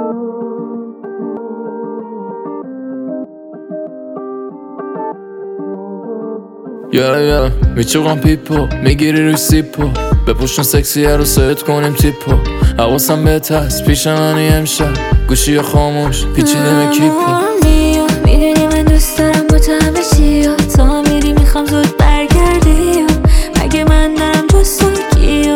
میچوقم پیپو میگیری روی سیپو بپوشن سکسی رو سایت کنیم تیپو حواسم بهت هست پیش منی امشب گوشی یا خاموش پیچیدم کیپو میدونی من دوست دارم با تو همه چی تا میری میخوام زود برگردی مگه من دارم جز تو کیو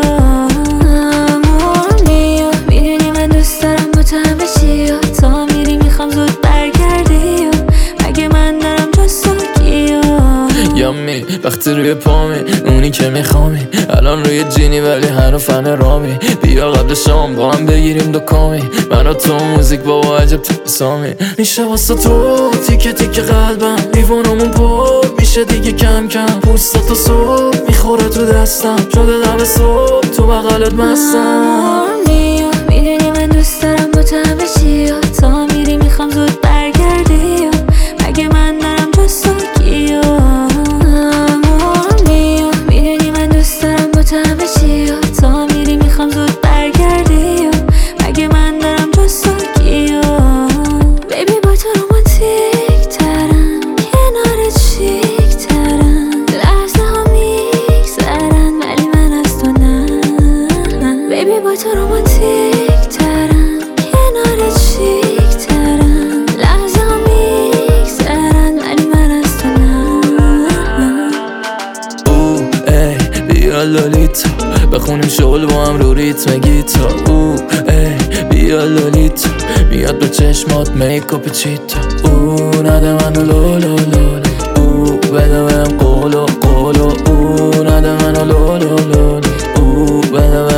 میدونی من دوست دارم با تو همه چی تا میری میخوام زود برگردی مگه من دارم جز تو کیو یامی وقتی روی پامی اونی که میخوامی الان روی جینی ولی هنوز همه رامی بیا قبل شام با هم بگیریم دو کامی من و تو موزیک بابا عجب تسامی میشه واسه تو تیکه تیکه قلبم دیوانمون پر میشه دیگه کم کم پوستت تو صبح میخوره تو دستم شده دم صبح تو بغلت مستم میدونی من دوست دارم با تو همه چی تا میری میخوام زود برگردی مگه من دارم جز تو کیو میدونی من دوست دارم با تو همه چی تا میری میخوام زود برگردی مگه من دارم جز تو کیو بیبی با تو رومانتیک ترم کنارت شیک ترم لحظه ها میگذرن ولی من از تو نه بیبی با تو رومانتیک ترم کنارت شیک ترم لحظه ها میگذرن ولی من از تو نه ای بیا لالیتا بخونیم شغل با هم رو ریتم گیتا ای بیا لالیتا میاد به چشمات میکاپ چیتا نده منو لولو لولو بده بهم قولو قولو نده منو لولو لولو بده